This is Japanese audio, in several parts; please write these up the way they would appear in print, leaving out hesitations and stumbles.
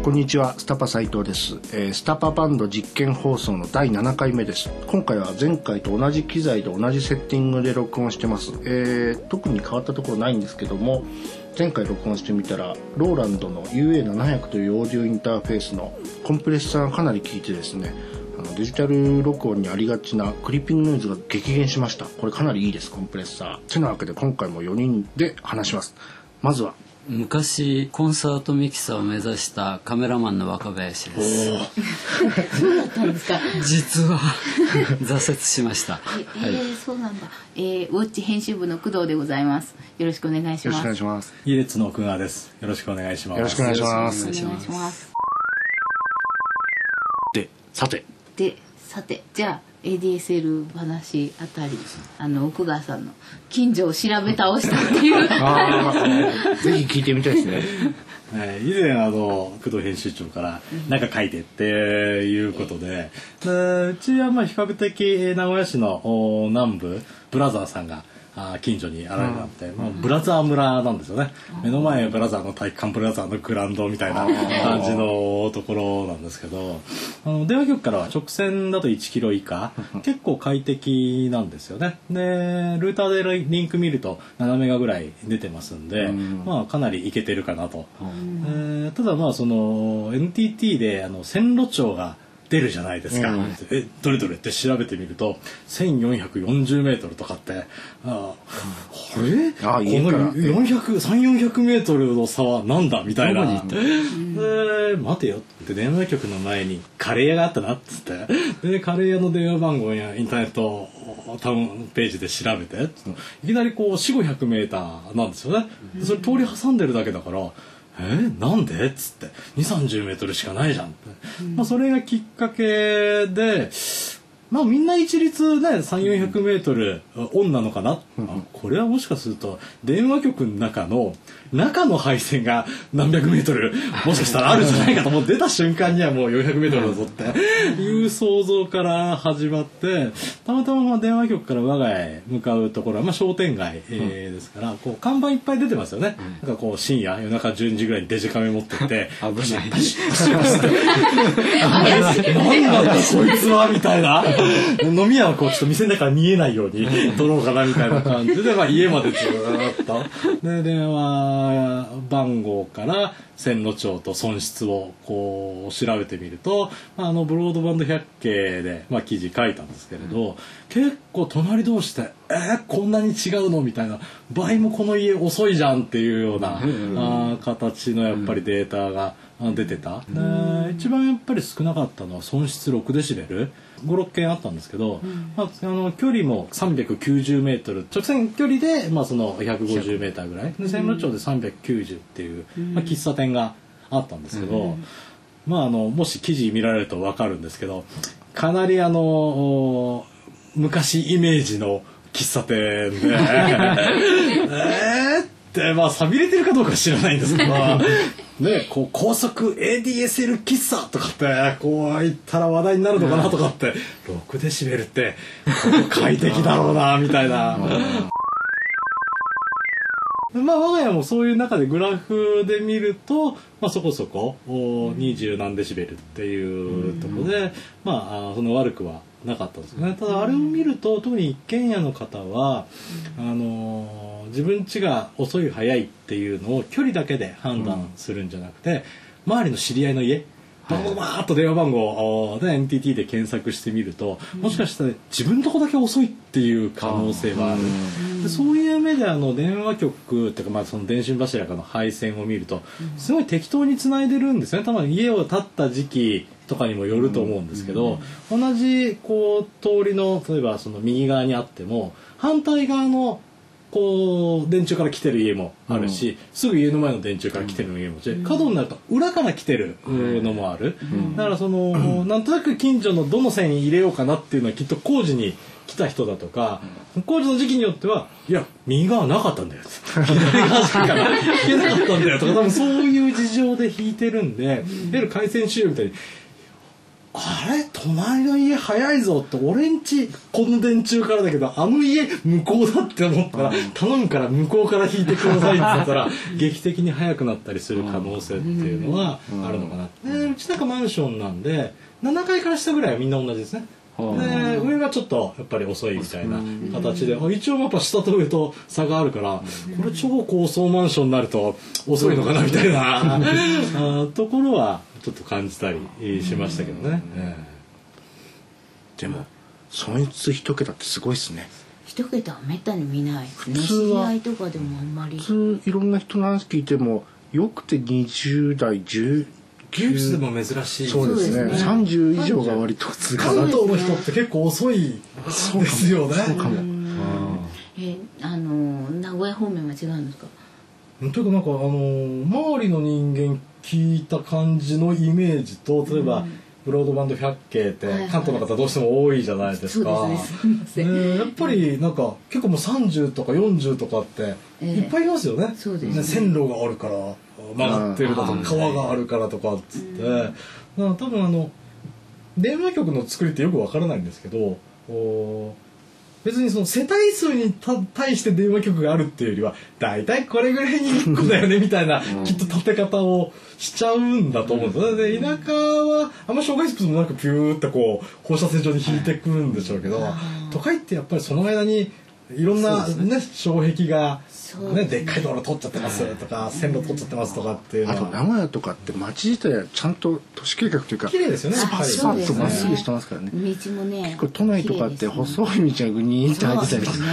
こんにちは、スタパ斉藤です。スタパバンド実験放送の第7回目です。今回は前回と同じ機材で同じセッティングで録音してます。特に変わったところないんですけども、前回録音してみたらローランドの UA700 というオーディオインターフェースのコンプレッサーがかなり効いてですね、デジタル録音にありがちなクリッピングノイズが激減しました。これかなりいいです、コンプレッサー。てなわけで今回も4人で話します。まずは昔コンサートミキサーを目指したカメラマンの若林です。 そうだったんですか。 実は挫折しました。 そうなんだ。ウォッチ編集部の工藤でございます。よろしくお願いします。 よろしくお願いします。 イレツの奥川です。よろしくお願いします。 よろしくお願いします。 お願いします。 で、さて、 じゃあ ADSL 話あたり、奥川さんの近所を調べ倒したっていうぜひ聞いてみたいですね。 以前工藤編集長から何か書いてっていうことで、うちは比較的名古屋市の南部ブラザーさんが近所に現れたって、ブラザー村なんですよね。目の前ブラザーの体育館、ブラザーのグラウンドみたいな感じのところなんですけど、電話局からは直線だと1キロ以下、結構快適なんですよね。でルーターでリンク見ると7メガぐらい出てますんで、かなりいけてるかなと。ただNTT で線路帳が出るじゃないですか。どれどれって調べてみると1440メートルとかって、この300-400メートルの差はなんだみたいな。待てよって電話局の前にカレー屋があったなっつって、でカレー屋の電話番号やインターネットタウンページで調べて、いきなり400-500メーターなんですよね。それ通り挟んでるだけだから。なんでっつって2、30メートルしかないじゃんって、それがきっかけでみんな一律ね300-400メートルオンなのかな、これはもしかすると電話局の中の配線が何百メートルもしかしたらあるんじゃないかと思って出た瞬間にはもう400メートルだぞっていう想像から始まって、たまたま電話局から我が家へ向かうところは商店街ですから、看板いっぱい出てますよね。なんか深夜夜中12時ぐらいにデジカメ持ってって危ないなんだこいつはみたいな飲み屋はちょっと店の中から見えないように撮ろうかなみたいな感じで、家までずっとで電話番号から線路帳と損失を調べてみると、ブロードバンド百景で記事書いたんですけれど、結構隣同士でこんなに違うのみたいな、倍もこの家遅いじゃんっていうような形のやっぱりデータが出てた。一番やっぱり少なかったのは損失6デシベル5、6件あったんですけど、距離も390メートル直線距離で150メーターぐらいで、線路帳で390っていう、喫茶店があったんですけど、もし記事見られると分かるんですけど、かなり昔イメージの喫茶店で寂れてるかどうか知らないんですけど高速 ADSL 喫茶とかって言ったら話題になるのかなとかって、6デシベルって快適だろうなみたいな。我が家もそういう中でグラフで見ると、そこそこ20何デシベルっていうところで、その悪くはなかったんですよね。ただあれを見ると、特に一軒家の方は自分家が遅い早いっていうのを距離だけで判断するんじゃなくて、周りの知り合いの家バーッと電話番号で NTT で検索してみると、もしかしたら自分のとこだけ遅いっていう可能性はある。でそういう目で電話局っていうか、その電信柱からの配線を見るとすごい適当につないでるんですね。多分家を建った時期とかにもよると思うんですけど、同じ通りの例えば右側にあっても反対側の電柱から来てる家もあるし、すぐ家の前の電柱から来てる家もあるし、角になると裏から来てるのもある。だからなんとなく近所のどの線入れようかなっていうのはきっと工事に来た人だとか、工事の時期によってはいや右側なかったんだよ左側しか引けなかったんだよとか、多分そういう事情で引いてるんで、いわゆる回線仕様みたいにあれ隣の家早いぞって俺んちこの電柱からだけどあの家向こうだって思ったら頼むから向こうから引いてくださいって言ったら劇的に早くなったりする可能性っていうのはあるのかな。でうちなんかマンションなんで7階から下ぐらいはみんな同じですね。で上がちょっとやっぱり遅いみたいな形で一応やっぱ下と上と差があるからこれ超高層マンションになると遅いのかなみたいなところはちょっと感じたりしましたけどね。 でも損失1桁ってすごいっすね。 1桁はめったに見ないですね。 普通は知り合いとかでもあんまり。 普通いろんな人の話聞いてもよくて20代10 技術でも珍しい。 そうですね。30以上が割と普通かな。 関東の人って結構遅いですよね。 そうかも。 名古屋方面は違うんですか？ というかなんか周りの人間聞いた感じのイメージと例えば、ブロードバンド百景って関東の方どうしても多いじゃないですか。 そうですね。すいません。 やっぱりなんか結構もう30とか40とかっていっぱいいますよね。 そうですね。 線路があるから曲がってるだとか川があるからとかっつって、だから多分電話局の作りってよくわからないんですけど、別にその世帯数に対して電話局があるっていうよりはだいたいこれぐらいに1個だよねみたいなきっと立て方をしちゃうんだと思うんですよ。で田舎はあんま障害物もなくピューってこう放射線状に引いてくるんでしょうけど、都会ってやっぱりその間にいろんなね障壁がねでっかい道路通っちゃってますとか線路通っちゃってますとかっていうのは。 あと名古屋とかって街自体はちゃんと都市計画というか綺麗ですよね。 スパッとまっすぐしてますからね。 道もね。 結構都内とかって細い道がグニーって入ってたりとか。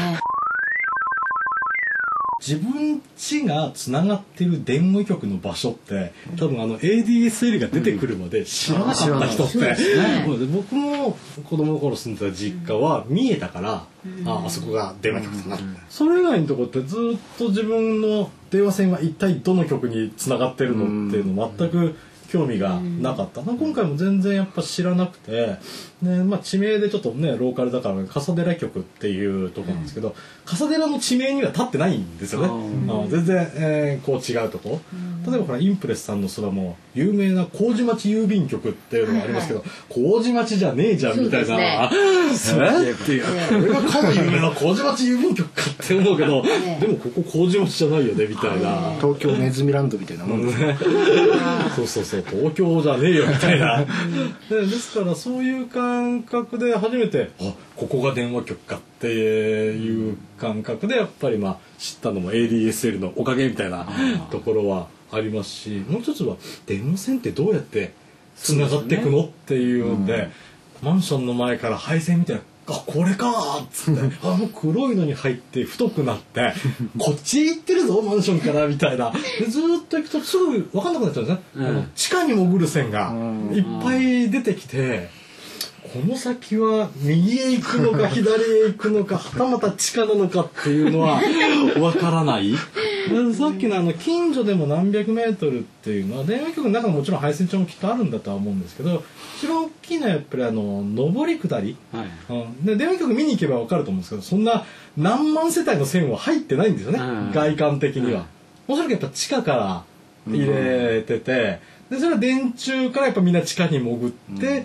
自分家がつながってる電話局の場所って多分ADSL が出てくるまで知らなかった人って、僕も子供の頃住んでた実家は見えたから、あそこが電話局だな、それ以外のとこってずっと自分の電話線は一体どの局につながってるのっていうの全く興味がなかった。今回も全然やっぱ知らなくて、ね、地名でちょっとねローカルだから笠寺局っていうところなんですけど、笠寺の地名には立ってないんですよね。全然、こう違うとこ。例えばほらインプレスさんの空も有名な麹町郵便局っていうのがありますけど、麹町じゃねえじゃんみたいな、っていう俺がかの有名な麹町郵便局かって思うけど、でもここ麹町じゃないよねみたいな。 東京ネズミランドみたいなもんですね。 そう東京じゃねえよみたいな。ですからそういう感覚で初めてここが電話局かっていう感覚でやっぱり知ったのも ADSL のおかげみたいなところはありますし、もう一つは電話線ってどうやってつながっていくのっていうんで、マンションの前から配線みたいなこれかーっつってもう黒いのに入って太くなってこっち行ってるぞマンションからみたいな。でずーっと行くとすぐ分かんなくなっちゃうんですね。地下に潜る線がいっぱい出てきて、この先は右へ行くのか左へ行くのかはたまた地下なのかっていうのは分からない。さっきの近所でも何百メートルっていうのは電話局の中ももちろん配線帳もきっとあるんだとは思うんですけど、一番大きいのはやっぱり上り下り、で電話局見に行けば分かると思うんですけど、そんな何万世帯の線は入ってないんですよね、外観的には。おそらくやっぱ地下から入れてて、でそれは電柱からやっぱみんな地下に潜って、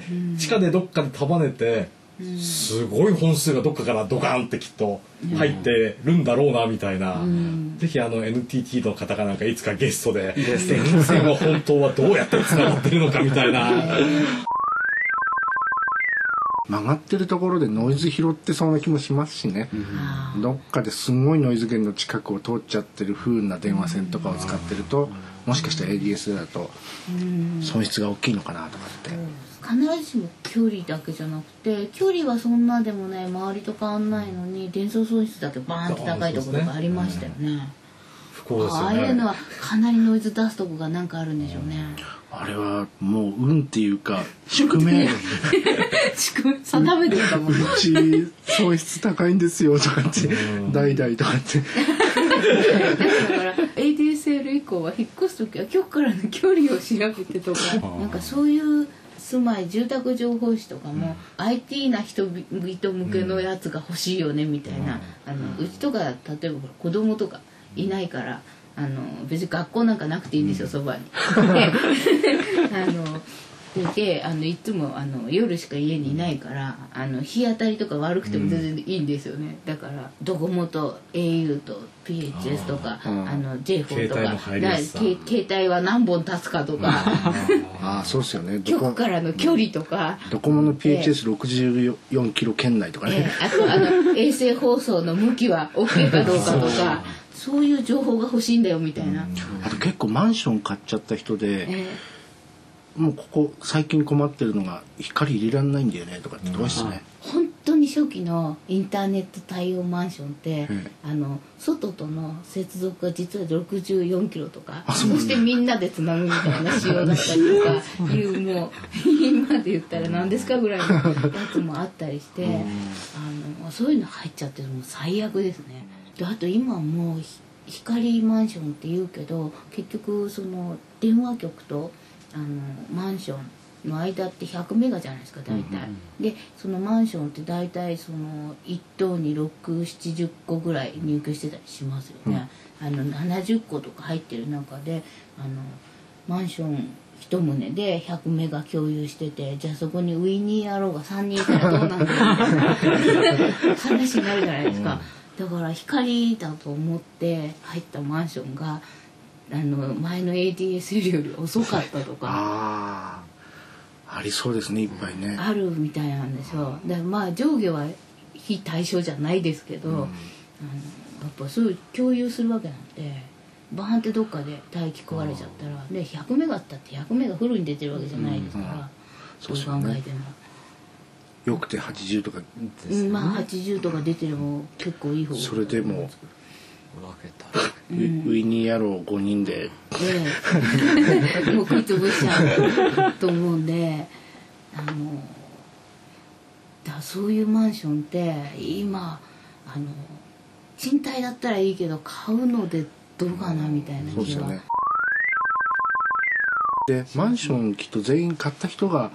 地下でどっかで束ねて、すごい本数がどっかからドカンってきっと入ってるんだろうなみたいな。ぜひNTT の方がなんかいつかゲストで電線は本当はどうやってつながってるのかみたいな。 曲がってるところでノイズ拾ってそうな気もしますしね。どっかですごいノイズ源の近くを通っちゃってる風な電話線とかを使ってると、もしかしたら ADS だと損失が大きいのかなとかって。 必ずしも距離だけじゃなくて、距離はそんなでもない、周りと変わんないのに伝送損失だけバーンって高いところがありましたよね。ああいうのはかなりノイズ出すとこがなんかあるんでしょうね。 あれはもう運っていうか宿命定めてるかも。 うち損失高いんですよとかって代々とかってだから ADSL 以降は引っ越す時は局からの距離を調べてとか、なんかそういう住まい住宅情報誌とかも、IT な人々向けのやつが欲しいよねみたいな、うちとか例えば子供とかいないから別に学校なんかなくていいんですよ、そばに。 でいつも夜しか家にいないから日当たりとか悪くても全然いいんですよね、だからドコモと au と PHS とかJ フォンとか携帯は何本立つかとかああそうですよね、 局からの距離とかドコモの PHS64 キロ圏内とかね、 あと衛星放送の向きは OK かどうかとかそういう情報が欲しいんだよみたいな。 あと結構マンション買っちゃった人で、もうここ最近困ってるのが光入れられないんだよねとかってどうしてね、 本当に初期のインターネット対応マンションって、外との接続が実は64キロとか、そしてみんなでつなぐみたいな仕様だったりとかいうもう今で言ったら何ですかぐらいのやつもあったりしてそういうの入っちゃってもう最悪ですね。であと今もう光マンションって言うけど結局その電話局とマンションの間って100メガじゃないですか大体、でそのマンションって大体その1棟に670個ぐらい入居してたりしますよね、70個とか入ってる中でマンション1棟で100メガ共有してて、じゃあそこにウィニー野郎が3人いたらどうなんだろう話になるじゃないですか、だから光だと思って入ったマンションが前の ADSL より遅かったとかありそうですねいっぱいねあるみたいなんですよ。だからまあ上下は非対称じゃないですけど、やっぱそういう共有するわけなんでバーンってどっかで帯域壊れちゃったらで100メガあったって100メガフルに出てるわけじゃないですから、そう考えても。 よくて80とか、 まあ80とか出てるも結構いい方。 それでも分けたウィニー野郎5人で、 もう食いつぶしちゃうと思うんでそういうマンションって今賃貸だったらいいけど買うのでどうかなみたいな気は。 でマンションきっと全員買った人が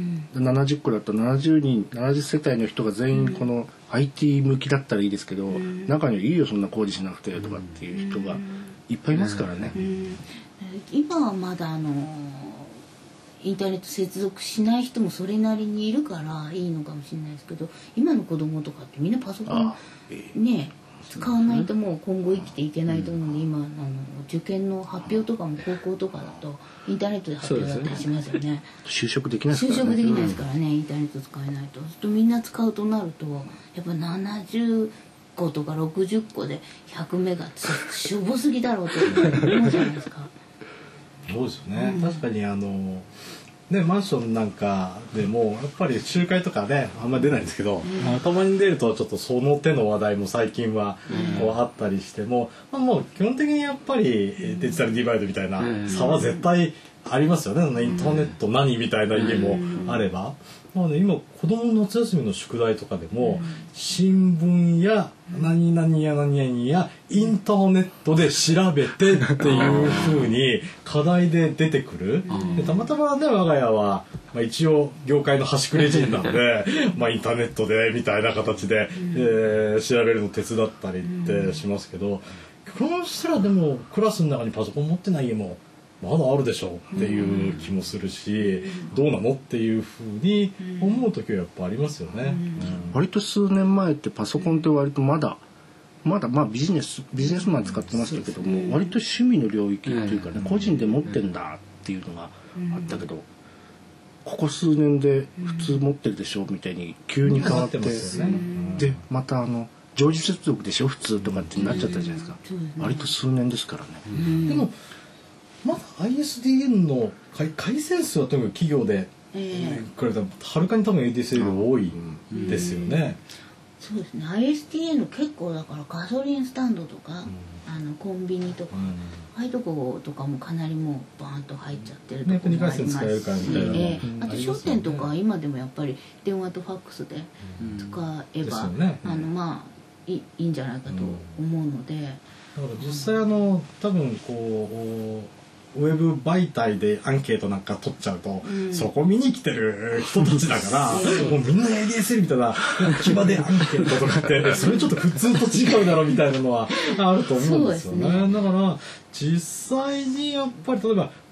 70個だったら70世帯の人が全員この IT 向きだったらいいですけど、中にはいいよそんな工事しなくてとかっていう人がいっぱいいますからね、 今はまだインターネット接続しない人もそれなりにいるからいいのかもしれないですけど、今の子供とかってみんなパソコンね使わないともう今後生きていけないと思うんで、今受験の発表とかも高校とかだとインターネットで発表だったりしますよね。 就職できないですからね。 就職できないですからね、インターネット使えないと。するとみんな使うとなるとやっぱ70個とか60個で100メガってしょぼすぎだろうと思うじゃないですか。 そうですよね、確かにマンションなんかでもやっぱり集会とかねあんまり出ないんですけど、たまに出るとちょっとその手の話題も最近はこうあったりしても、もう基本的にやっぱりデジタルディバイドみたいな差は絶対ありますよね、インターネット何みたいな家もあれば。なので今子供の夏休みの宿題とかでも新聞や何々や何々やインターネットで調べてっていう風に課題で出てくる。でたまたまね我が家は、一応業界の端くれ人なのでインターネットでみたいな形で、調べるの手伝ったりってしますけど、この人らでもクラスの中にパソコン持ってない家もまだあるでしょうっていう気もするし、どうなのっていうふうに思う時はやっぱありますよね。 割と数年前ってパソコンって割とまだビジネスマン使ってましたけども、割と趣味の領域っていうかね、個人で持ってんだっていうのがあったけど、ここ数年で普通持ってるでしょみたいに急に変わって、でまた常時接続でしょ普通とかってなっちゃったじゃないですか。割と数年ですからね。 でもまだ ISDN の回線数はとにかく企業で比べたらはるかに多分 ADSL が多いんですよね。 そうですね。ISDN 結構だからガソリンスタンドとか、コンビニとか、ああいうとことかもかなりもうバーンと入っちゃってるところがありますし、あと商店とかは今でもやっぱり電話とファックスで使えば、いいんじゃないかと思うので。だから実際多分こうウェブ媒体でアンケートなんか取っちゃうと、そこ見に来てる人たちだからもうみんな ADSL みたいな牙でアンケートとかってそれちょっと普通と違うだろうみたいなのはあると思うんですよね。だから実際にやっぱり例えば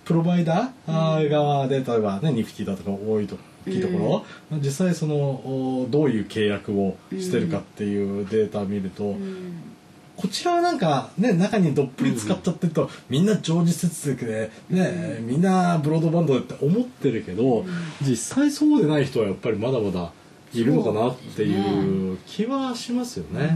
プロバイダー側で例えばねニフティだとか多いところ、実際そのどういう契約をしてるかっていうデータを見ると、こちらはなんかね中にどっぷり使っちゃってると、みんな常時接続でね、みんなブロードバンドでって思ってるけど、実際そうでない人はやっぱりまだまだいるのかなっていう気はしますよね。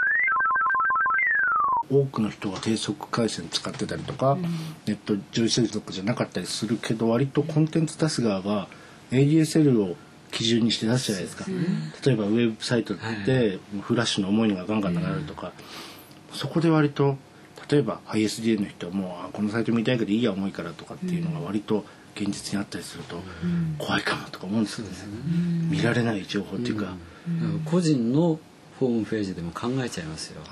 多くの人が低速回線使ってたりとか、ネット常時接続じゃなかったりするけど、割とコンテンツ出す側が ADSL を基準にして出すじゃないですか。例えばウェブサイトでフラッシュの重いのがガンガン流れるとか、そこで割と例えば ISDN の人はもうこのサイト見たいけどいいや重いからとかっていうのが割と現実にあったりすると怖いかもとか思うんですけどね、見られない情報っていうか、 個人のホームページでも考えちゃいますよ。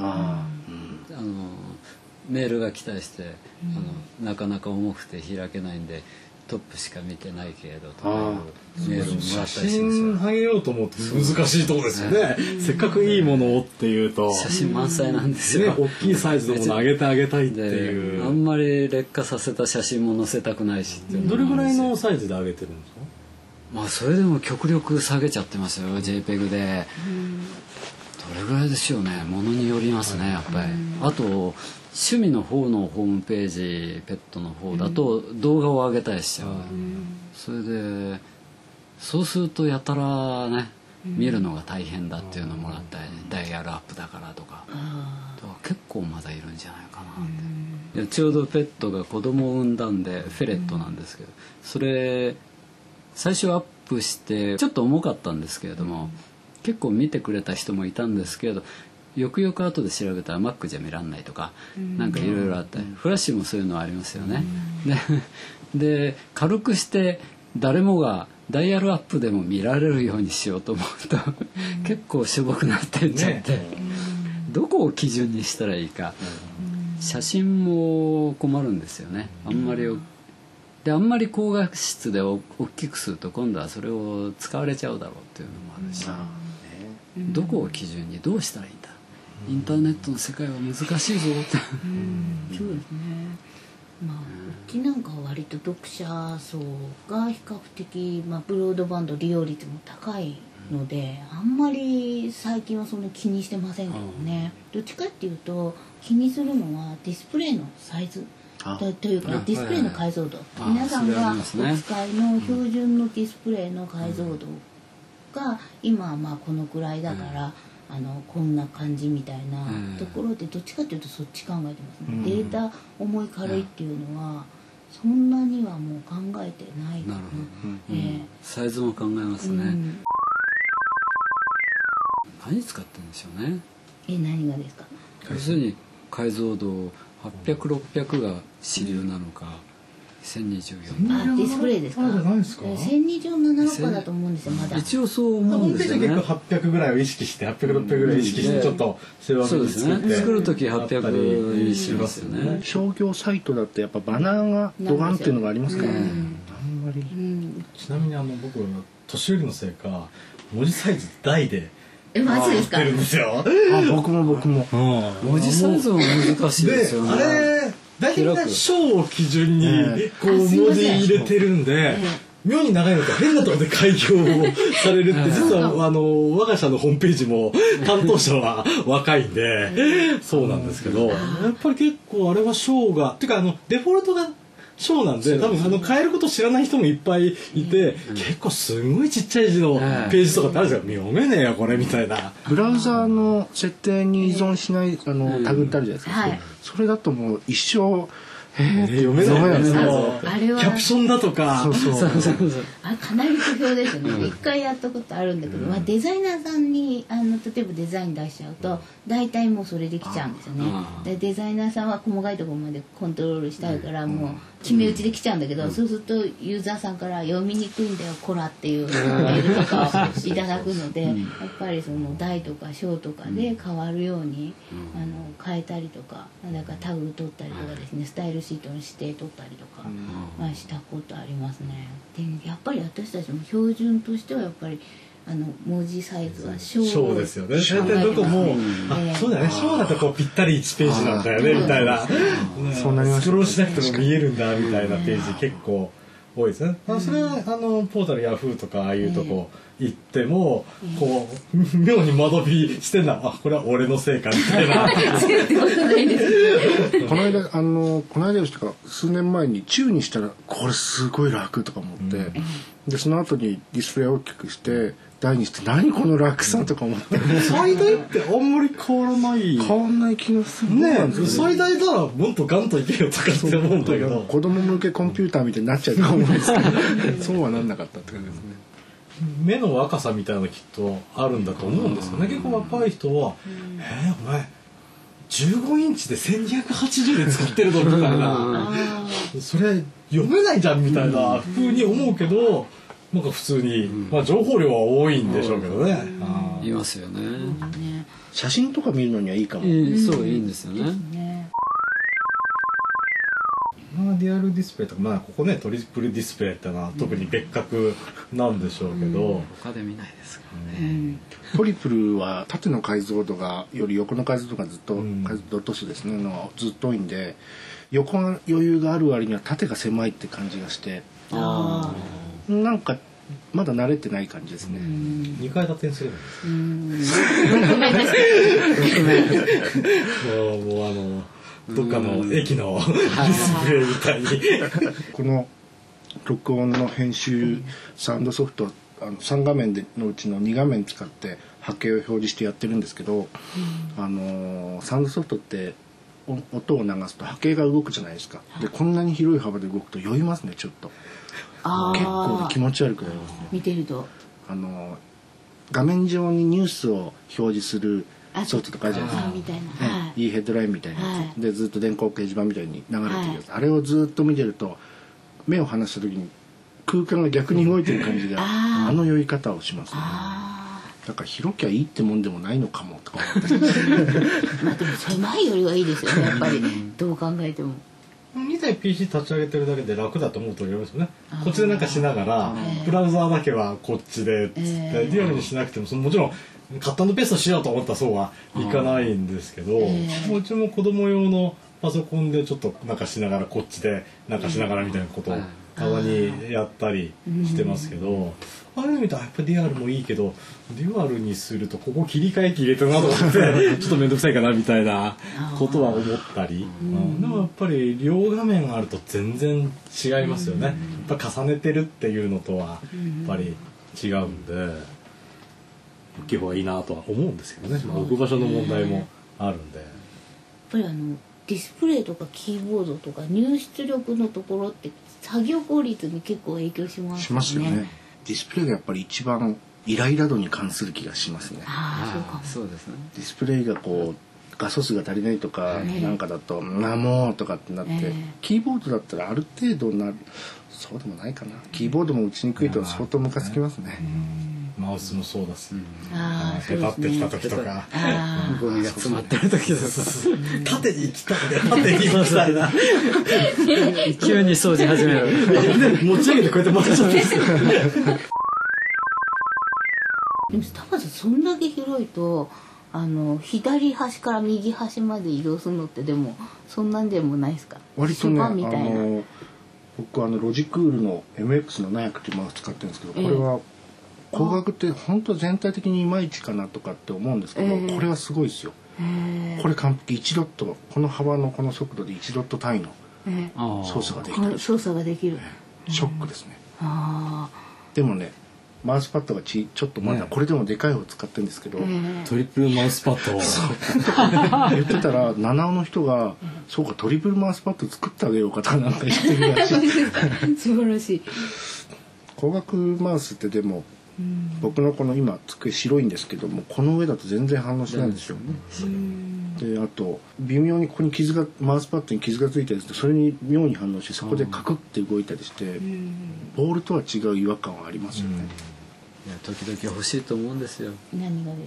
メールが来たりしてなかなか重くて開けないんでトップしか見てないけれどというメールをもらったりしますよ。 写真上げようと思って難しいところですよね、せっかくいいものをっていうと写真満載なんですよ、 大きいサイズのもの上げてあげたいっていう。 あんまり劣化させた写真も載せたくないしっていうどれぐらいのサイズで上げてるんですか？ まあそれでも極力下げちゃってますよ JPEG で。どれぐらいでしょうね、ものによりますねやっぱり。あと趣味の方のホームページペットの方だと動画を上げたりしちゃう、それでそうするとやたらね見るのが大変だっていうのをもらったり、ダイヤルアップだからとか、結構まだいるんじゃないかなって。でちょうどペットが子供を産んだんでフェレットなんですけど、それ最初アップしてちょっと重かったんですけれども、結構見てくれた人もいたんですけど、よくよく後で調べたら Mac じゃ見らんないとか、なんかいろいろあって、フラッシュもそういうのはありますよね。で軽くして誰もがダイヤルアップでも見られるようにしようと思うと結構しょぼくなってっちゃって、どこを基準にしたらいいか。写真も困るんですよね。あんまり高画質で大きくすると今度はそれを使われちゃうだろうっていうのもあるし、どこを基準にどうしたらいいんだ、インターネットの世界は難しいぞって。 そうですね。まあうちなんかは割と読者層が比較的、ブロードバンド利用率も高いので、あんまり最近はそんな気にしてませんけどね。どっちかっていうと気にするのはディスプレイのサイズというかディスプレイの解像度、皆さんがお使いの標準のディスプレイの解像度が今はまあこのくらいだから、こんな感じみたいなところで、どっちかというとそっち考えてますね。データ重い軽いっていうのはそんなにはもう考えてないかな。 サイズも考えますね。何使ってるんでしょうね。 何がですか？ 要するに解像度800、600が主流なのか、1024。 ディスプレイですか？1024-7だと思うんですよ、まだ。 一応そう思うんですよね。 結構800ぐらいを意識して800、600ぐらい意識してちょっとそうですね。作る時800にしますよね。 商業サイトだとやっぱバナーがドガンっていうのがありますからね。あんまり。 ちなみに僕年寄りのせいか文字サイズ大でマジですか？ るんですよ。 僕も文字サイズも難しいですよね。 あれ大体みんな小を基準にこう文字入れてるんで、妙に長いのと変なところで開業をされるって、実は我が社のホームページも担当者は若いんでそうなんですけど、やっぱり結構あれは小がっていうかデフォルトが小なんで、多分変えること知らない人もいっぱいいて、結構すごいちっちゃい字のページとかってあるじゃん、読めねえよこれみたいな。 ブラウザーの設定に依存しないタグってあるじゃないですか、それだともう一生読めないですよ。 あれはキャプションだとかあれかなり不評ですよね。一回やったことあるんだけど、デザイナーさんに例えばデザイン出しちゃうと大体もうそれできちゃうんですよね。でデザイナーさんは細かいところまでコントロールしたいからもう決め打ちできちゃうんだけど、そうするとユーザーさんから読みにくいんだよコラっていうメールとかをいただくので、やっぱりその大とか小とかで変わるように変えたりとか、だからタグ取ったりとかですね、スタイルシートの指定取ったりとかしたことありますね。でやっぱり私たちも標準としてはやっぱり文字サイズは小小ですよね。大体どこも、そうだね、小だとこうぴったり1ページなんだよねみたいな、 そうなりましたね。 スクロールしなくても見えるんだみたいなページ結構多いですね。それはポータルヤフーとかああいうとこ行っても、こう妙に間延びしてんだ、あ、これは俺のせいかみたいな。 ってことないですこの間この間でしたか、数年前に中にしたらこれすごい楽とか思って、でその後にディスプレイを大きくして大にして何この楽さとか思って最大ってあんまり変わらない変わんない気がするね。 そうなんですよ最大ならもっとガンといけよとかって思うんだけど、 子供向けコンピューターみたいになっちゃうと思うんですけどそうはなんなかったって感じですね。 目の若さみたいなのきっとあるんだと思うんですよね。結構若い人はお前15インチで1280で使ってるのみたいなそれ読めないじゃんみたいな風に思うけど、なんか普通に、まあ、情報量は多いんでしょうけどね。 いますよね。 写真とか見るのにはいいかも。 そういいんですよね。 まあ、デュアルディスプレイとか、まあ、ここねトリプルディスプレイってのは特に別格なんでしょうけど、 他で見ないですからね。 トリプルは縦の解像度がより横の解像度がずっと、ドット数ですねのずっと多いんで、横が余裕がある割には縦が狭いって感じがして、なんかまだ慣れてない感じですね。 2階建てにすればいいです。もうどっかの駅のディスプレイみたいにこの録音の編集サウンドソフト3画面のうちの2画面使って波形を表示してやってるんですけど、サウンドソフトって音を流すと波形が動くじゃないですか。でこんなに広い幅で動くと酔いますね、ちょっと。結構気持ち悪くなりますね。 見てると画面上にニュースを表示するソフトとかあるじゃないですか。 みたいな、 いいヘッドラインみたいなやつ、でずっと電光掲示板みたいに流れてるやつ、あれをずっと見てると目を離した時に空間が逆に動いてる感じが酔い方をしますね。だから広きゃいいってもんでもないのかもとか思ってまあでも狭いよりはいいですよね、やっぱりどう考えても。 2台 PC 立ち上げてるだけで楽だと思うと思いますよね。こっちでなんかしながらブラウザーだけはこっちでつってリアルにしなくてももちろんカット&ペーストしようと思ったらそうはいかないんですけど、もううちも子供用のパソコンでちょっとなんかしながらこっちでなんかしながらみたいなことをたまにやったりしてますけど、あれ見たらやっぱりデュアルもいいけどデュアルにするとここ切り替え機入れてるなと思ってちょっと面倒くさいかなみたいなことは思ったり、でもやっぱり両画面あると全然違いますよね。やっぱ重ねてるっていうのとはやっぱり違うんで大きい方がいいなとは思うんですけどね。置く場所の問題もあるんで。 やっぱりディスプレイとかキーボードとか入出力のところって作業効率に結構影響しますね。 しますよね。ディスプレイがやっぱり一番イライラ度に関する気がしますね。 そうですね。 ディスプレイがこう画素数が足りないとかなんかだと「なもう」とかってなって、キーボードだったらある程度そうでもないかな。キーボードも打ちにくいと相当ムカつきますね。 マウスもそうだし、へたってきた時とかゴミが詰まってる時です縦に行きたいね、縦に行きたいな急に掃除始める持ち上げてこうやって回しちゃってでもタマさんそんだけ広いと左端から右端まで移動するのってでもそんなんでもないですか？ 割とねみたいな僕ロジクールの MX の700っていうマウス使ってるんですけど、これは光学って本当全体的にいまいちかなとかって思うんですけど、これはすごいですよ。これ完璧1ドット、この幅のこの速度で1ドット単位の操作ができる。 操作ができる。 ショックですね。でもねマウスパッドがちょっとまだこれでもでかい方使ってるんですけど、 トリプルマウスパッドを言ってたら七尾の人が「そうかトリプルマウスパッド作ってあげようか」とかなんか言ってるらしい。 素晴らしい。 光学マウスってでも僕のこの今机白いんですけども、この上だと全然反応しないんですよ。であと微妙にここにマウスパッドに傷がついたりするとそれに妙に反応してそこでカクッて動いたりしてボールとは違う違和感はありますよね。 いや時々欲しいと思うんですよ。 何がですか？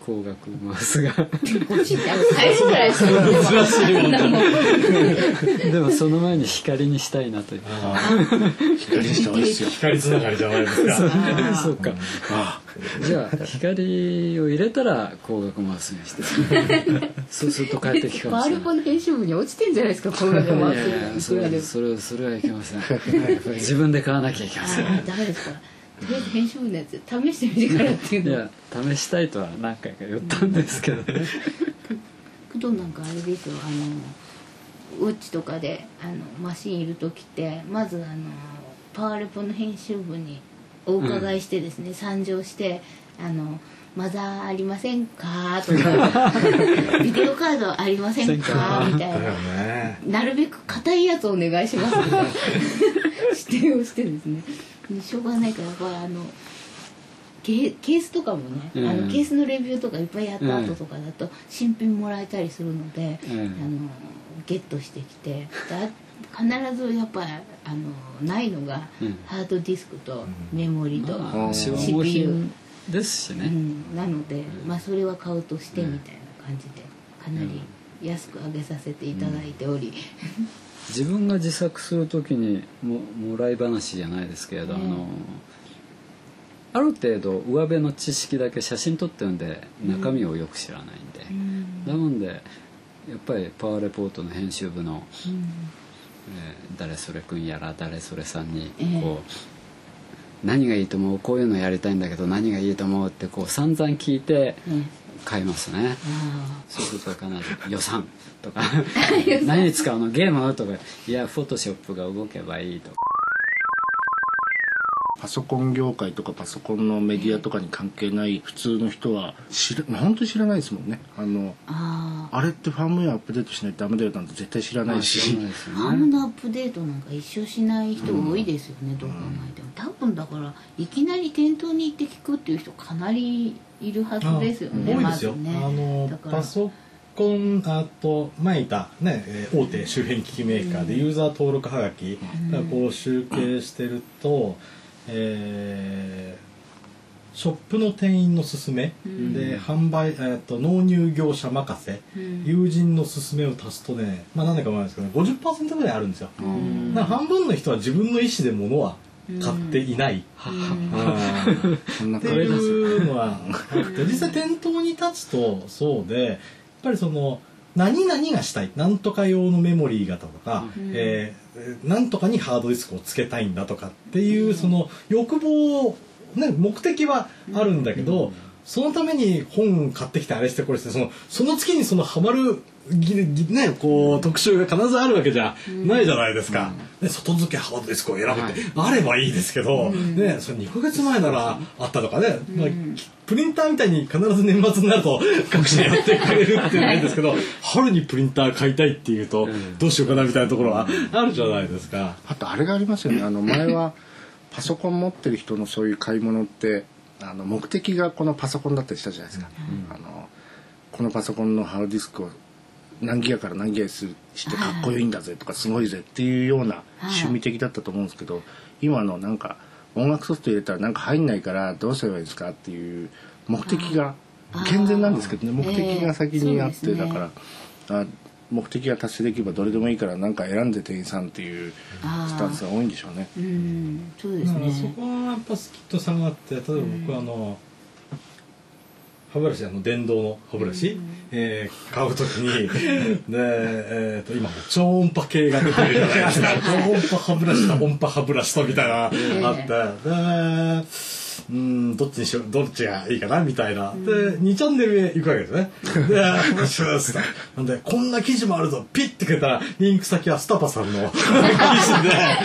光学マウスが欲しいって買えるぐらいする珍しいもんだでもその前に光にしたいなという光にした方がいいですよ。 光つながりじゃないですか。 そうかじゃあ光を入れたら光学マウスにしてそうすると快適かもしれない。 パールポの編集部に落ちてんじゃないですか、光学マウス。 いやいやそれはいけません自分で買わなきゃいけません。 ダメですか。とりあえず編集部のやつ試してみてからっていうの。 いや試したいとは何回か言ったんですけどね工藤なんかあれですよ、ウォッチとかでマシンいる時ってまずパワーレポの編集部にお伺いしてですね、参上してマザーありませんかとかビデオカードありませんかみたいな、なるべく硬いやつお願いしますみたいな指定をしてですね、しょうがないからやっぱりケースとかもね、ケースのレビューとかいっぱいやった後とかだと新品もらえたりするので、ゲットしてきて必ずやっぱりないのが、ハードディスクとメモリと CPU ですしね、 なので、それは買うとしてみたいな感じでかなり安く上げさせていただいており、 自分が自作する時にもらい話じゃないですけれど、ある程度上辺の知識だけ写真撮ってるんで中身をよく知らないんで、なのでやっぱりパワーレポートの編集部の、誰それくんやら誰それさんにこう、何がいいと思う、こういうのやりたいんだけど何がいいと思うってこう散々聞いて買いますね。そうするとかなり予算とか何に使うの、ゲームとか、いやフォトショップが動けばいいとか。 パソコン業界とかパソコンのメディアとかに関係ない普通の人は本当に知らないですもんね。あれってファームウェアアップデートしないとダメだよなんて絶対知らないし、 ファームのアップデートなんか一生しない人多いですよね、どう考えても。多分だからいきなり店頭に行って聞くっていう人かなりいるはずですよね。 多いですよ、パソコンと前いた、大手周辺機器メーカーでユーザー登録はがきがこう集計してると、ショップの店員の勧め、で販売、納入業者任せ、友人の勧めを足すとね、何年か前ですけど、50% ぐらいあるんですよ。だから半分の人は自分の意思で物は買っていない、っていうのはあって、実際店頭に立つとそうで、やっぱりその何々がしたい、なんとか用のメモリー型とか、なんとかにハードディスクをつけたいんだとかっていうその欲望、目的はあるんだけど、そのために本買ってきてあれしてこれして、その月にハマるこう特集が必ずあるわけじゃないじゃないですか。外付けハードディスクを選ぶってあればいいですけど、それ2ヶ月前ならあったとかね、プリンターみたいに必ず年末になると各社やってくれるってないんですけど、春にプリンター買いたいっていうとどうしようかなみたいなところはあるじゃないですか。 あとあれがありますよね。前はパソコン持ってる人のそういう買い物って目的がこのパソコンだったりしたじゃないですか。このパソコンのハードディスクを何ギガから何ギガにしてかっこいいんだぜとかすごいぜっていうような趣味的だったと思うんですけど、今のなんか音楽ソフト入れたらなんか入んないからどうすればいいですかっていう目的が健全なんですけどね、目的が先にあって、だから目的が達成できればどれでもいいからなんか選んで店員さんっていうスタンスが多いんでしょうね。 そうですね。 そこはやっぱきっと差があって、例えば僕歯ブラシ、電動の歯ブラシ、買うときにで、今超音波系が出てるじゃないですか。超音波歯ブラシと音波歯ブラシとみたいなあって、どっちにしよう、どっちがいいかなみたいな。で2チャンネルへ行くわけですね。でシューッなんでこんな記事もあるぞ、ピッてくれたらリンク先はスタパさんの記事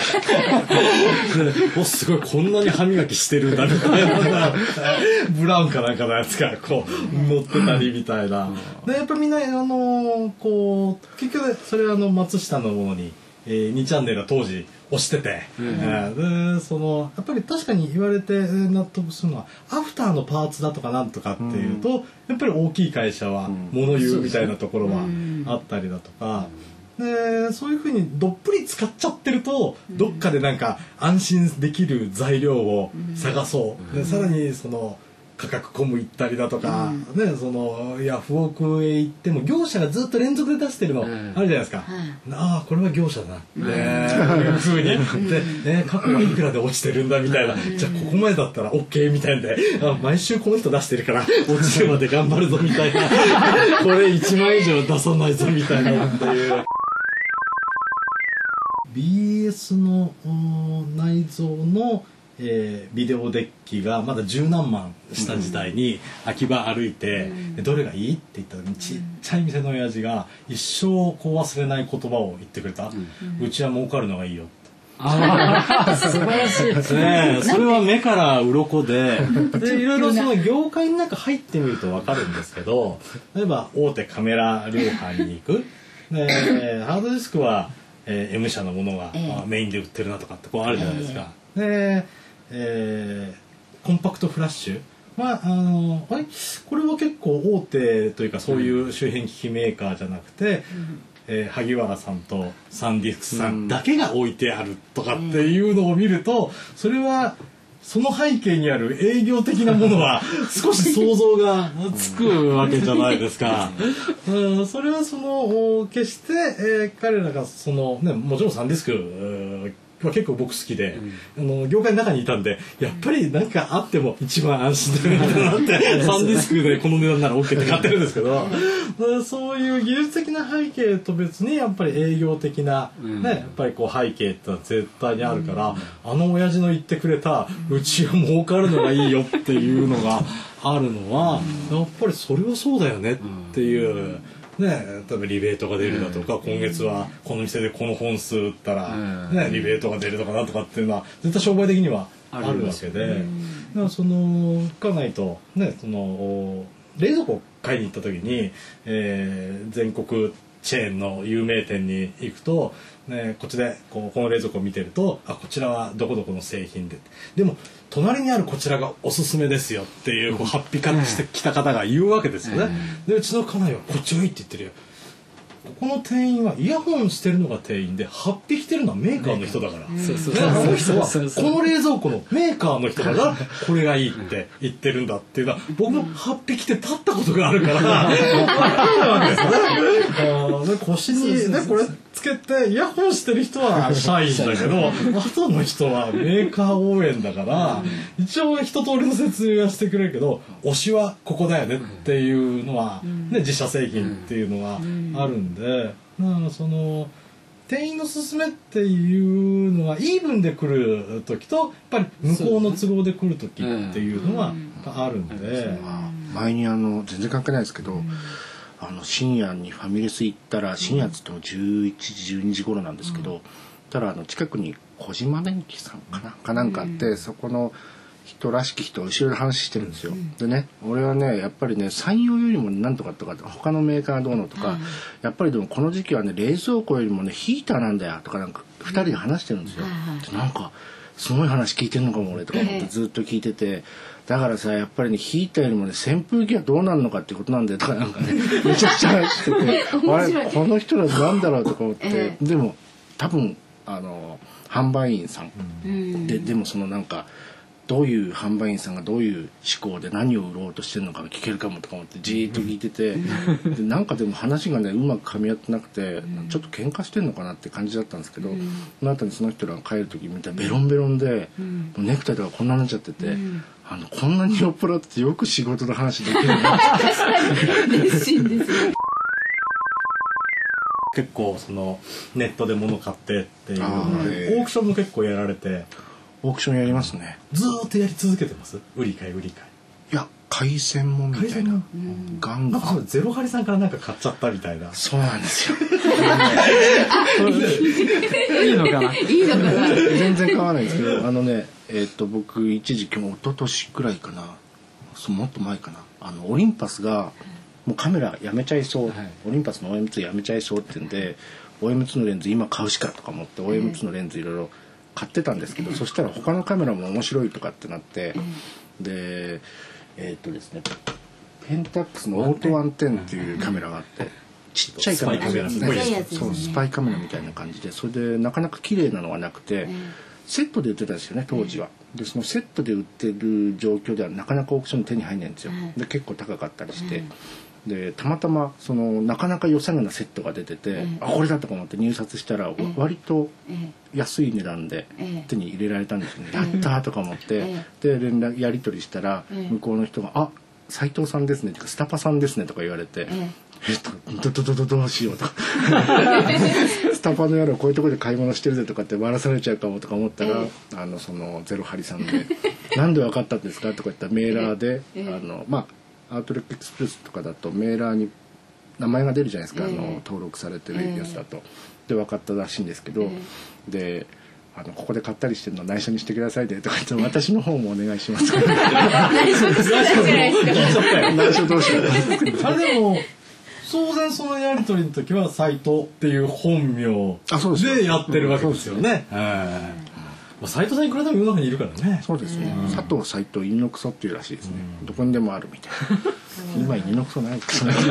ですごいこんなに歯磨きしてるんだみたいなブラウンかなんかのやつがこう載ってたりみたいな。でやっぱみんなこう結局それは松下のものに、2チャンネルは当時押してて、でやっぱり確かに言われて納得するのはアフターのパーツだとかなんとかっていうと、やっぱり大きい会社は物言うみたいなところはあったりだとか、でそういうふうにどっぷり使っちゃってると、どっかでなんか安心できる材料を探そう、でさらに価格コム行ったりだとか、ね、そのヤフオクへ行っても業者がずっと連続で出してるのあるじゃないですか、ああこれは業者だなっていうふうにで、過去はいくらで落ちてるんだみたいな、じゃあここまでだったら OK みたいで、毎週この人出してるから落ちるまで頑張るぞみたいなこれ1万以上出さないぞみたいなっていう。BS の内蔵の、ビデオデッキがまだ十何万した時代に秋葉歩いて、どれがいいって言った時にちっちゃい店の親父が一生こう忘れない言葉を言ってくれた、うちは儲かるのがいいよって。 素晴らしいですね。それは目から鱗でいろいろその業界の中入ってみると分かるんですけど、例えば大手カメラ量販に行くでハードディスクはM 社のものがメインで売ってるなとかってこうあるじゃないですか。で、コンパクトフラッシュはこれは結構大手というかそういう周辺機器メーカーじゃなくて、萩原さんとサンディスクさんだけが置いてあるとかっていうのを見ると、それはその背景にある営業的なものは少し想像がつくわけじゃないですか。それはその決して、彼らがその、ね、もちろんサンディスクは結構僕好きで、業界の中にいたんでやっぱり何かあっても一番安心だよみたいなってサンディスクでこの値段なら OK って買ってるんですけどそういう技術的な背景と別にやっぱり営業的な、ね、やっぱりこう背景ってのは絶対にあるから、あの親父の言ってくれたうちは儲かるのがいいよっていうのがあるのはやっぱりそれはそうだよねっていう。ね、例えばリベートが出るだとか、今月はこの店でこの本数売ったら、ね、リベートが出るとかなんとかっていうのは絶対商売的にはあるわけで、だからそのかないと、ね、その冷蔵庫を買いに行った時に、全国チェーンの有名店に行くと、ね、こっちでこの冷蔵庫を見てるとこちらはどこどこの製品でも隣にあるこちらがおすすめですよっていう、ハッピーカッしてきた方が言うわけですよね。でうちの家内はこっちがいいって言ってるよ。ここの店員はイヤホンしてるのが店員でハッピー着てるのはメーカーの人だから、あの人はこの冷蔵庫のメーカーの人だからこれがいいって言ってるんだっていうのは僕もハッピー着て立ったことがあるから分かるわけですね。腰にねこれつけてイヤホンしてる人は社員だけど後の人はメーカー応援だから一応一通りの説明はしてくれるけど推しはここだよねっていうのは、ね、自社製品っていうのはあるんで、その店員の勧めっていうのはイーブンで来る時とやっぱり向こうの都合で来る時っていうのはあるんで、 前に全然関係ないですけど、深夜にファミレス行ったら深夜っつっても11時12時頃なんですけど、ただ近くに小島電機さんかなんかあって、そこの人らしき人後ろで話してるんですよ。でね、俺はねやっぱりね山陽よりもなんとかとか他のメーカーがどうのとか、やっぱりでもこの時期はね冷蔵庫よりもねヒーターなんだよとかなんか2人で話してるんですよ。でなんかすごい話聞いてんのかも俺とか思ってずっと聞いてて、だからさやっぱりねヒーターよりもね扇風機はどうなるのかっていうことなんだよとかなんかねめちゃくちゃ話しててあれこの人らなんだろうとか思って、でも多分販売員さん、でもそのなんかどういう販売員さんがどういう思考で何を売ろうとしてるのか聞けるかもとか思ってじーっと聞いてて、でなんかでも話がねうまく噛み合ってなくてちょっと喧嘩してんのかなって感じだったんですけど、その後にその人らが帰る時見たらベロンベロンで、もうネクタイとかこんなになっちゃってて、こんなに酔っ払ってよく仕事の話できるな確かに熱心ですよ。 結構そのネットで物買ってっていうオークションも結構やられて。 オークションやりますね。 ずーっとやり続けてます。売り買い。いや海鮮もみたいな。ガンガン。 ゼロハリさんからなんか買っちゃったみたいな。 そうなんですよ。 いいのかな。 全然買わないんですけど、僕一時期一昨年くらいかな。もっと前かな。オリンパスがもうカメラやめちゃいそう。オリンパスの OM2 やめちゃいそうって言うんで、OM2 のレンズ今買うしかとか思って OM2 のレンズいろいろ買ってたんですけど、そしたら他のカメラも面白いとかってなって、でですねペンタックスのオート110っていうカメラがあってちっちゃいカメラですね。そうスパイカメラみたいな感じで、それでなかなか綺麗なのはなくて、セットで売ってたんですよね当時は。 でそのセットで売ってる状況ではなかなかオークションに手に入らないんですよ。で結構高かったりして、でたまたまそのなかなか良さげなセットが出てて、あこれだとか思って入札したら、割と安い値段で手に入れられたんですよね。やったーとか思って、で連絡やり取りしたら、向こうの人が「あ斉藤さんですね」とか「スタパさんですね」とか言われて。どうしようとかスタパの野郎こういうところで買い物してるぜとかって笑わされちゃうかもとか思ったら、そのゼロハリさんで「なんで分かったんですか?」とか言ったらメーラーで、アウトレットエクスプレスとかだとメーラーに名前が出るじゃないですか、登録されてるやつだと。で分かったらしいんですけど、でここで買ったりしてるの内緒にしてくださいねとか言って私の方もお願いします内緒どうしようあれでも当然そのやり取りの時は斎藤っていう本名でやってるわけですよね。斎藤さんいくらでも世の中にいるからね。 そうですね。佐藤斎藤犬のクソっていうらしいですね。どこにでもあるみたいな。今犬のクソないですね。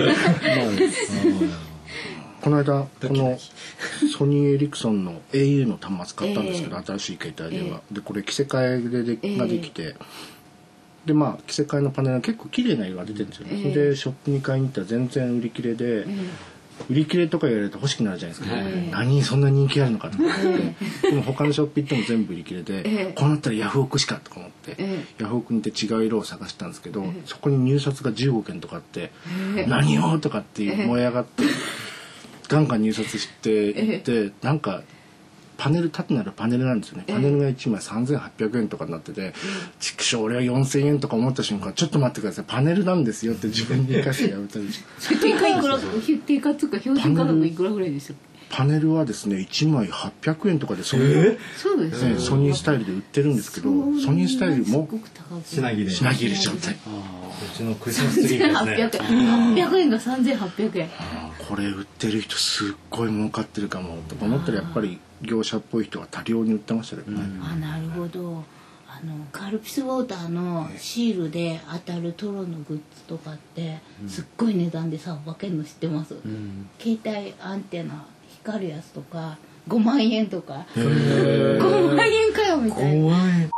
この間このソニーエリクソンの au の端末買ったんですけど、新しい携帯電話でこれ着せ替えができて。で着せ替えのパネルが結構綺麗な色が出てるんですよね。でショップに買いに行ったら全然売り切れで、売り切れとか言われると欲しくなるじゃないですか、何そんな人気あるのかとか思ってでも他のショップ行っても全部売り切れで、こうなったらヤフオクしかとか思って、ヤフオクに行って違う色を探したんですけど、そこに入札が15件とかあって、何をとかって燃え上がってガンガン入札していって、なんかパネル縦なるパネルなんですよね。パネルが1枚3800円とかになってて、畜生俺は4000円とか思った瞬間、ちょっと待ってくださいパネルなんですよって自分に言い返してやめたりして定価いくら定価とか標準価格いくらぐらいでしょう。 パネルはですね1枚800円とかでそうですね、 ソニースタイルで売ってるんですけど、ソニースタイルも品切れ状態。 うちのクリスマスツリーですね。 800円が3800円。 これ売ってる人すっごい儲かってるかもとか思ったら、やっぱり業者っぽい人が多量に売ってましたけどね。 なるほど。カルピスウォーターのシールで当たるトロのグッズとかってすっごい値段でさばけるの知ってます、携帯アンテナ光るやつとか5万円とか5万円かよみたいな。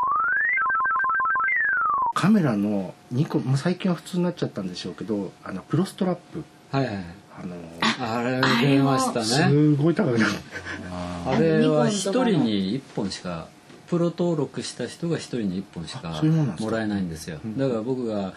カメラのニコン、最近は普通になっちゃったんでしょうけど、プロストラップ、 あれ出ましたね。 すごい高くなる。 あれは一人に1本しか、プロ登録した人が一人に1本しかもらえないんですよ。だから僕は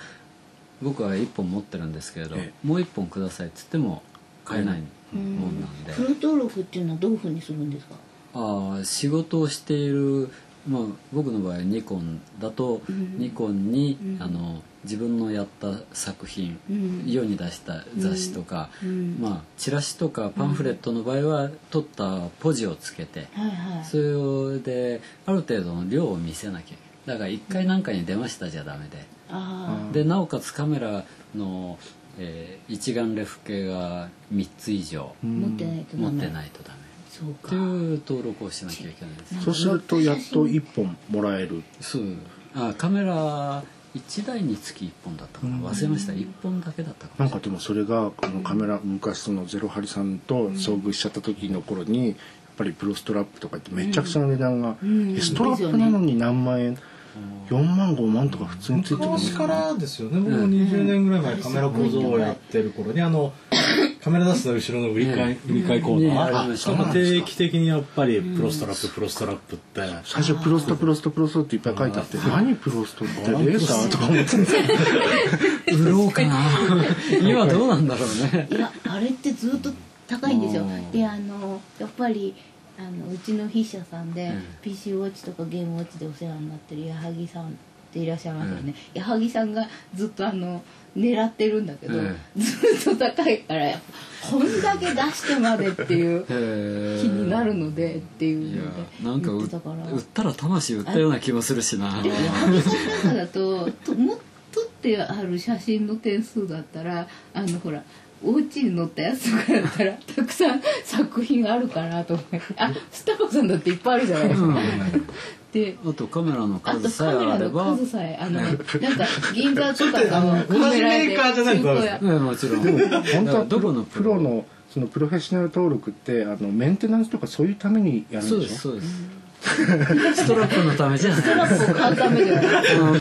1本持ってるんですけれど、もう1本くださいっつっても買えないもんなんで。 プロ登録っていうのはどういうふうにするんですか？ 仕事をしている、僕の場合ニコンだと、ニコンに自分のやった作品、世に出した雑誌とか、チラシとかパンフレットの場合は撮ったポジをつけて、それである程度の量を見せなきゃいけない。だから1回なんかに出ましたじゃダメで、なおかつカメラの、一眼レフ系が3つ以上持ってないとダメ。という登録をしなきゃいけないです。 そうするとやっと1本もらえる。 カメラ1台につき1本だったかな、忘れました。1本だけだったかな。 なんかでもそれがこのカメラ、昔そのゼロハリさんと遭遇しちゃった時の頃に、やっぱりプロストラップとかってめちゃくちゃな値段が、ストラップなのに何万円、4万5万とか普通についてる。 昔からですよね。僕も20年ぐらい前カメラ構造をやってる頃にカメラダスの後ろの売り買いコーナー、定期的にやっぱりプロストラップって最初プロストっていっぱい書いてあって、何プロストってレーサーとか思って売ろうかな今どうなんだろうね。 いやあれってずっと高いんですよ。でやっぱりうちの筆者さんで、PC ウォッチとかゲームウォッチでお世話になってる矢作さんっていらっしゃいますよね。矢作さんがずっと狙ってるんだけど、ずっと高いからやっぱこんだけ出してまでっていう気になるのでっていうのでなんか売ったら魂売ったような気もするしな。 矢作さんなんかだと撮ってある写真の点数だったらほらお家に載ったやつとかだったらたくさん作品あるかなと思って、スタバさんだっていっぱいあるじゃないですか。であとカメラの数さえあれば、 なんか銀座とかの同じメーカーじゃないともちろん。 本当はどこのプロのそのプロフェッショナル登録ってメンテナンスとかそういうためにやるんでしょ。 そうです。 ストラップのためじゃない。 ストラップを買うためではない。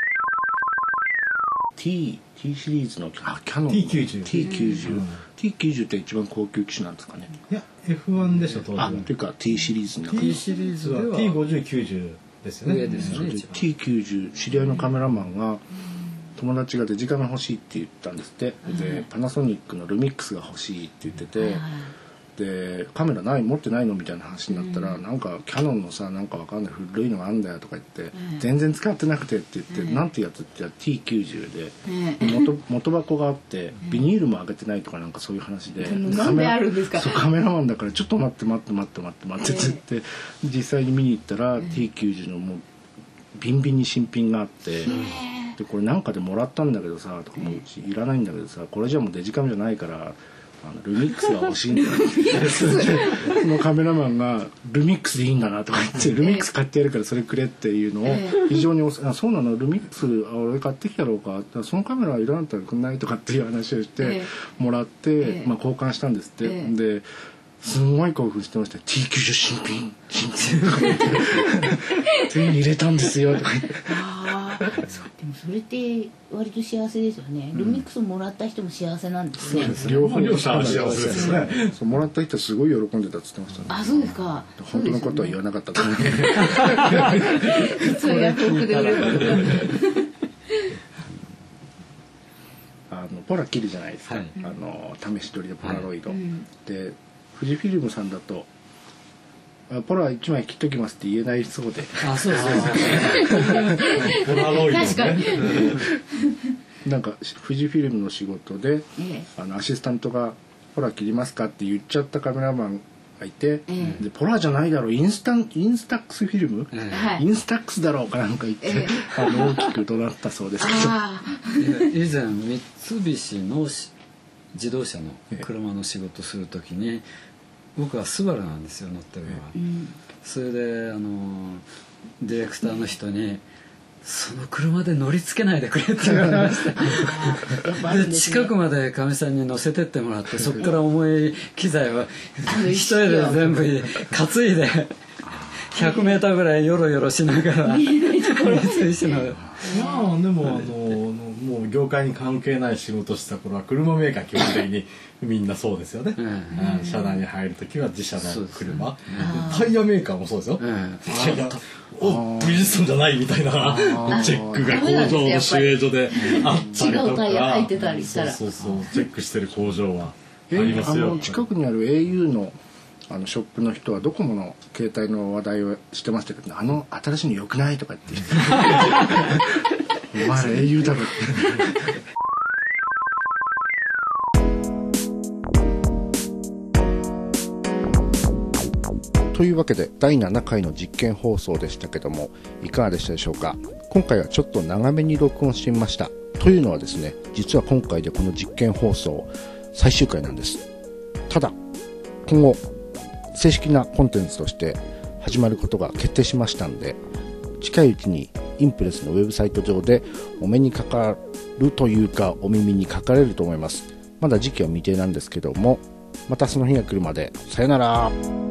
T シリーズのキャノンの T90 って一番高級機種なんですかね。 いや F1 でしょ当時は。 というか T シリーズの中で T シリーズでは T50、90ですよね。 上ですよね。 T90 知り合いのカメラマンが友達がデジカメ欲しいって言ったんですって。でパナソニックのルミックスが欲しいって言ってて、でカメラ持ってないのみたいな話になったら、なんかキャノンのさなんかわかんない古いのがあんだよとか言って、全然使ってなくてって言って、なんてやつって T90 で、元箱があってビニールも開けてないとかなんかそういう話で、 なんであるんですか。 そうカメラマンだからちょっと待ってって言って実際に見に行ったら T90 のもうビンビンに新品があって、でこれなんかでもらったんだけどさとか、もううちいらないんだけどさ、これじゃもうデジカメじゃないからルミックスが欲しいんだよそのカメラマンがルミックスでいいんだなとか言ってルミックス買ってやるからそれくれっていうのを非常にそうなのルミックス俺買ってきたろうか、そのカメラいらんだったらくんないとかっていう話をしてもらって、交換したんですって、ですんごい興奮してました。 T90 新品手に入れたんですよとか言ってでもそれって割と幸せですよね。ルミックスもらった人も幸せなんですね。 両方両者幸せですね。 そうもらった人はすごい喜んでたって言ってましたね。 あ、そうですか。 本当のことは言わなかったと思う。 普通ヤフオクで売ればポラ切るじゃないですか、 はい、 試し撮りでポラロイド、で富士フィルムさんだとポラ1枚切っときますって言えないそうで、 あ、そうポラロイドね。 確かになんか富士フィルムの仕事で、アシスタントがポラ切りますかって言っちゃったカメラマンがいて、でポラじゃないだろうインスタックスフィルム、インスタックスだろうかなんか言って、大きく怒鳴ったそうですけど、 以前三菱の自動車の車の仕事するときに、僕はスバルなんですよ乗ってるのは、それでディレクターの人にその車で乗り付けないでくれって言われましたで近くまでかみさんに乗せてってもらって、そこから重い機材は一人で全部担いで100メーターぐらいヨロヨロしながらまあでももう業界に関係ない仕事した頃は車メーカー基本的にみんなそうですよね、車内に入るときは自社の車、タイヤメーカーもそうですよ、タイヤブリヂストンじゃないみたいなチェックが工場の守衛所であったりとか、 違うタイヤ入ってたりしたら、 そうチェックしてる工場はありますよ。 近くにある au のショップの人はドコモの携帯の話題をしてましたけど、新しいの良くないとか言ってお前ら au だろというわけで第7回の実験放送でしたけども、いかがでしたでしょうか。今回はちょっと長めに録音してみました。というのはですね、実は今回でこの実験放送最終回なんです。ただ今後正式なコンテンツとして始まることが決定しましたんで、近いうちにインプレスのウェブサイト上でお目にかかるというかお耳にかかれると思います。まだ時期は未定なんですけども、またその日が来るまでさよなら。